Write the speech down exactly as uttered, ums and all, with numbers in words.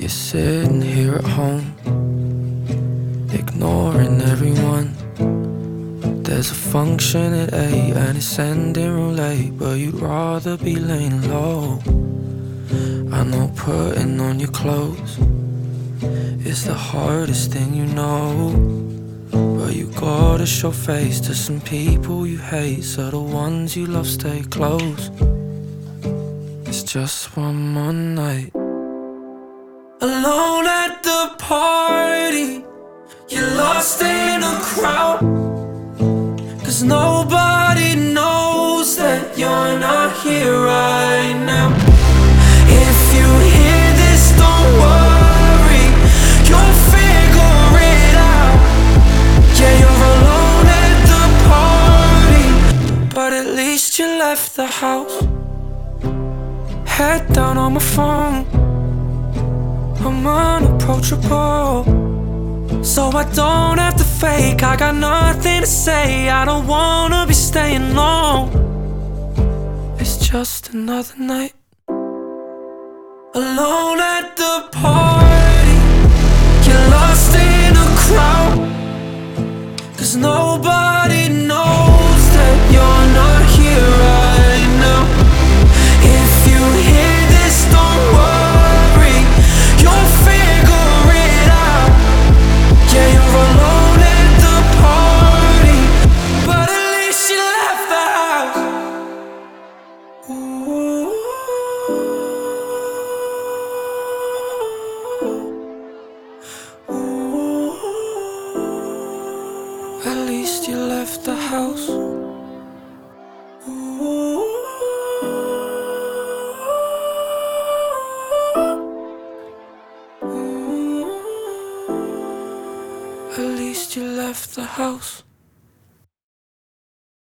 You're sitting here at home, ignoring everyone. There's a function at eight and it's ending real late, but you'd rather be laying low. I know putting on your clothes is the hardest thing you know, but you gotta show face to some people you hate, so the ones you love stay close. It's just one more night alone at the party. You're lost in a crowd, 'cause nobody knows that you're not here right now. If you hear this, don't worry, you'll figure it out. Yeah, you're alone at the party, but at least you left the house. Head down on my phone, I'm unapproachable, so I don't have to fake. I got nothing to say, I don't wanna be staying long. It's just another night alone at the party. You're lost in a crowd, 'cause nobody knows that you're not here right now. If you hear this, don't worry, you'll figure it out. Yeah, you're alone at the party, but at least you left the house. Ooh. Ooh. At least you left the house. Ooh. Ooh. At least you left the house.